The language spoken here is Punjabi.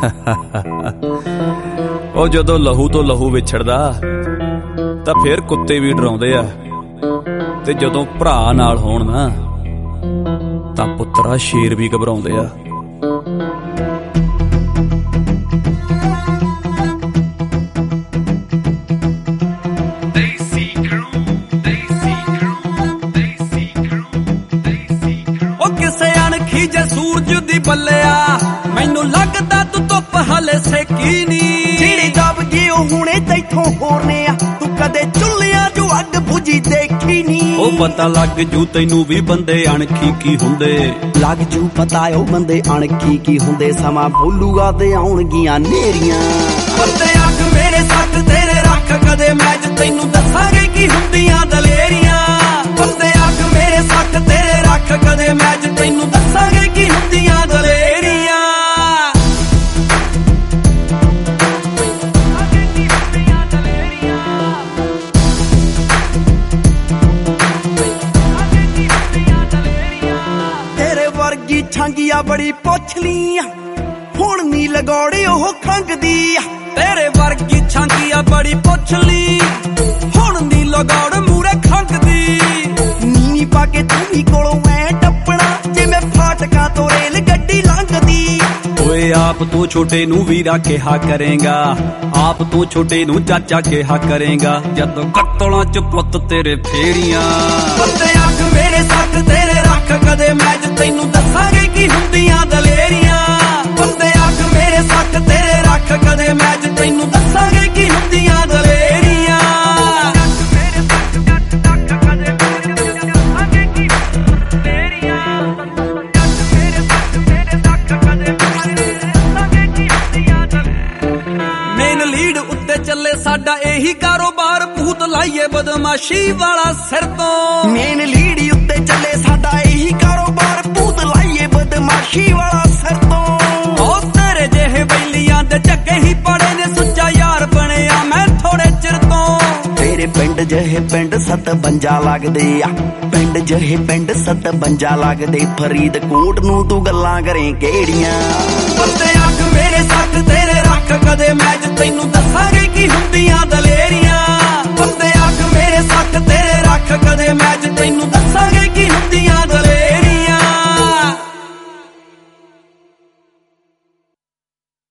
ਉਹ ਜਦੋਂ ਲਹੂ ਤੋਂ ਲਹੂ ਵਿਛੜਦਾ ਤਾਂ ਫੇਰ ਕੁੱਤੇ ਵੀ ਡਰਾਉਂਦੇ ਆ, ਤੇ ਜਦੋਂ ਭਰਾ ਨਾਲ ਹੋਣ ਨਾ ਤਾਂ ਪੁੱਤਰਾ ਸ਼ੇਰ ਵੀ ਘਬਰਾਉਂਦੇ ਆ। ਉਹ ਕਿਸੇ ਅਣਖੀ ਜੇ ਸੂਰਜ ਦੀ ਬੱਲਿਆ, ਮੈਨੂੰ ਲੱਗਦਾ ਤੂੰ ਧੁੱਪ ਹਲੇ ਸੇਕੀ ਨੀ। ਜਿਹੜੇ ਦਬ ਗਏ ਉਹ ਹੁਣੇ ਤੈਥੋਂ ਹੋਰ ਨੇ ਆ, ਤੂੰ ਕਦੇ ਚੁੱਲਿਆਂ ਜੋ ਅੱਗ ਬੁਝੀ ਦੇਖੀ ਨੀ। ਉਹ ਪਤਾ ਲੱਗ ਜੂ ਤੈਨੂੰ ਵੀ ਬੰਦੇ ਅਣਖੀ ਕੀ ਹੁੰਦੇ, ਲੱਗ ਜੂ ਪਤਾ ਉਹ ਬੰਦੇ ਅਣਖੀ ਕੀ ਹੁੰਦੇ। ਸਮਾਂ ਬੋਲੂਗਾ ਤੇ ਆਉਣਗੀਆਂ ਨੇਰੀਆਂ। ਬੰਦੇ ਅੱਖ ਮੇਰੇ ਸੱਟ ਤੇਰੇ ਰੱਖ ਕਦੇ ਮੈਚ, ਤੈਨੂੰ ਦੱਸਾਂਗੇ ਕੀ ਹੁੰਦੀਆਂ ਦਲੇਰੀਆਂ। ਬੰਦੇ ਅੱਖ ਮੇਰੇ ਸੱਟ ਤੇਰੇ ਰੱਖ ਕਦੇ ਮੈਚ, ਤੈਨੂੰ ਦੱਸਾਂਗੇ ਕੀ ਹੁੰਦੀਆਂ ਦਲੇਰੀਆਂ। ਤੇਰੇ ਵਰਗੀ ਛਾਂਗੀਆ ਬੜੀ ਪੁੱਛਲੀ ਆ, ਹੁਣ ਨੀ ਲਗੌੜੇ ਉਹ ਖੰਗਦੀ ਆ। ਤੇਰੇ ਵਰਗੀ ਛਾਂਗੀਆ ਬੜੀ ਪੁੱਛਲੀ, ਹੁਣ ਨੀ ਲਗੌੜ ਮੂਰੇ ਖੰਗਦੀ। ਨੀਵੀਂ ਪਾ ਕੇ ਤੂੰ ਵੀ ਕੋਲੋਂ ਐ ਟੱਪਣਾ, ਜਿਵੇਂ ਫਾਟਕਾਂ ਤੋਂ ਰੇਲ ਗੱਡੀ ਲੰਘਦੀ। ਓਏ ਆਪ ਤੂੰ ਛੋਟੇ ਨੂੰ ਵੀਰਾ ਕਿਹਾ ਕਰੇਗਾ, ਆਪ ਤੂੰ ਛੋਟੇ ਨੂੰ ਚਾਚਾ ਕਿਹਾ ਕਰੇਗਾ, ਜਦੋਂ ਕਤਲਾਂ ਚ ਪੁੱਤ ਤੇਰੇ ਫੇਰੀਆਂ। ਬੰਦੇ ਅੱਖ ਮੇਰੇ ਸੱਟ ਤੇਰੇ ਰੱਖ ਕਦੇ ਮੈਚ, ਤੈਨੂੰ ਦੱਸਾਂਗੇ ਕੀ ਹੁੰਦੀਆਂ ਦਲੇਰੀਆਂ। ਬੰਦੇ ਅੱਖ ਮੇਰੇ ਸੱਟ ਤੇਰੇ ਰੱਖ ਕਦੇ ਮੈਚ, ਤੈਨੂੰ ਦੱਸਾਂਗੇ ਕੀ ਹੁੰਦੀਆਂ ਦਲੇਰੀਆਂ। ਮੇਨ ਲੀਡ ਉੱਤੇ ਚੱਲੇ ਸਾਡਾ ਇਹੀ ਕਾਰੋਬਾਰ, ਭੂਤ ਲਾਈਏ ਬਦਮਾਸ਼ੀ ਵਾਲਾ ਸਿਰ ਤੋਂ। ਮੇਨ ਲੀੜੀ ਉੱਤੇ ਚੱਲੇ ਸਾਡਾ ਇਹੀ ਕਾਰੋਬਾਰ, ਭੂਤ ਲਾਈਏ ਬਦਮਾਸ਼ੀ ਵਾਲਾ ਸਿਰ ਤੋਂ। ਉਹ ਤੇਰੇ ਜਿਹੇ ਬੈਲੀਆਂ ਦੇ ਚੱਕੇ ਹੀ ਪੜੇ ਨੇ, ਸੁੱਚਾ ਯਾਰ ਬਣਿਆ ਮੈਂ ਥੋੜੇ ਚਿਰ ਤੋਂ। ਤੇਰੇ ਪਿੰਡ ਜਿਹੇ ਪਿੰਡ 57 ਲੱਗਦੇ ਆ, ਪਿੰਡ ਜਿਹੇ ਪਿੰਡ 57 ਲੱਗਦੇ। ਫਰੀਦਕੋਟ ਨੂੰ ਤੂੰ ਗੱਲਾਂ ਕਰੇ ਕਿਹੜੀਆਂ। ਬੰਦੇ ਅੱਖ ਮੇਰੇ ਸੱਟ ਤੇਰੇ ਰੱਖ ਕਦੇ ਮੈਚ, ਤੈਨੂੰ ਦੱਸਾਂ